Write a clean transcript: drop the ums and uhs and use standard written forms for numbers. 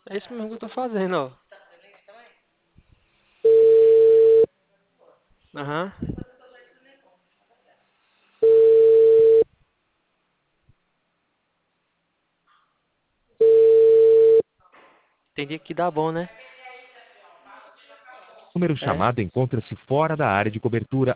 É isso mesmo que eu tô fazendo, ó. Aham. Tem dia que dá bom, né? O número É. chamado encontra-se fora da área de cobertura